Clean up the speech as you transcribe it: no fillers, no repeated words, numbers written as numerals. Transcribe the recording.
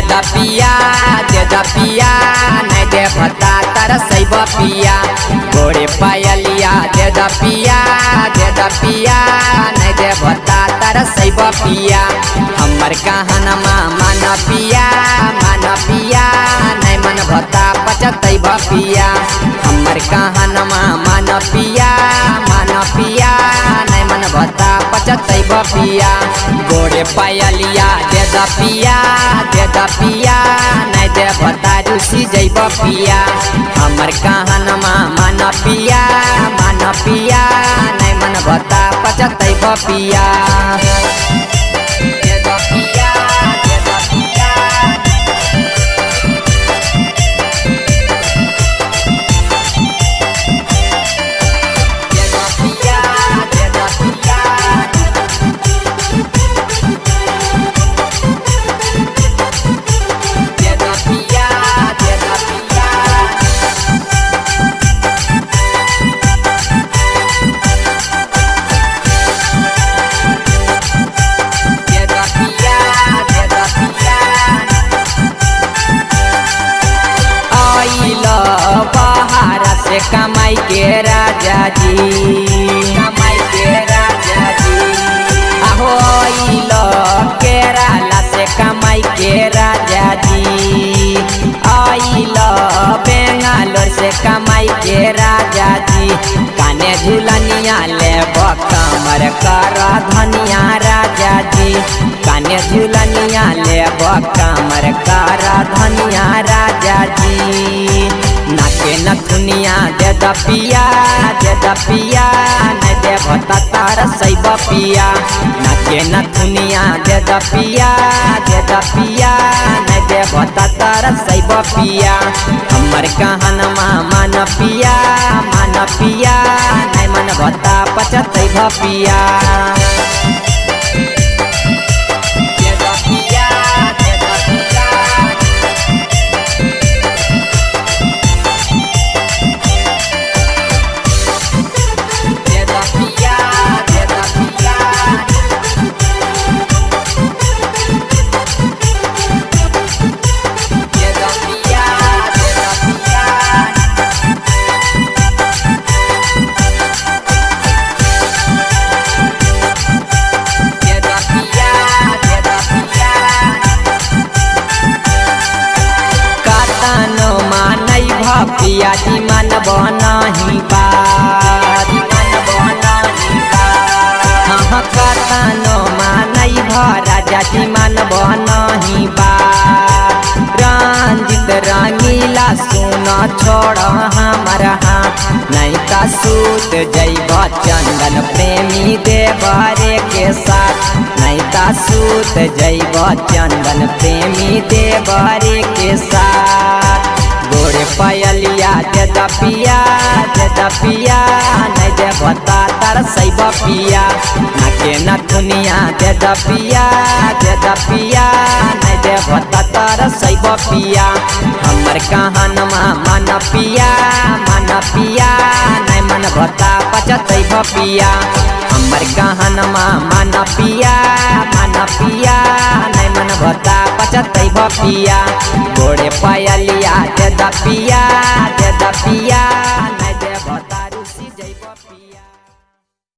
दा पिया नहीं दे भता तरसैब पिया गोरे पायलिया दे दा पिया नहीं दे भता तरसैब पिया हमर कहनमा मान पिया नहीं मन भता पचतैब पिया हमर कहनमा मान पिया नहीं मन भता पचतैब पिया गोरे पायलिया दे दा पिया नहीं दे भता रुसी जैब पिया हमर कहनमा मान पिया नहीं मन भता पचतैब पिया से कमाई के राजा जी आहो आइलो केरला से कमाई के राजा जी आइलो बेंगालोर से कमाई के राजा जी काने झुलनिया ले कमर कर धनिया राजा जी काने झुलनिया ले कमर कर धनिया राजा जी नाके नथुनिया दे दा पिया नहीं दे भता तरसैब पिया नाके नथुनिया दे दा पिया नहीं दे भता तरसैब पिया हमर कहनमा मान पिया नहीं मन भता पचतैब पिया पिया जी मन बनही बात हाँ कतनो मानई राजा जी मन बनही बात रंजित रंगीला सुन छोड़ हमर हाथ नहीं का सूत जैब चंदन प्रेमी देवरे के साथ नहीं का सूत जैब चंदन प्रेमी देवरे के साथ गोरे पायलिया दे दा पिया नहीं दे भता तरसैब पिया नाके नथुनिया दे दा पिया नहीं दे भता तरसैब पिया हमर कहनमा मान पिया नहीं मन भता पचतैब पिया हमर कहनमा मान पिया नहीं मन भता पचतैब पिया गोरे पायलिया दे दा पिया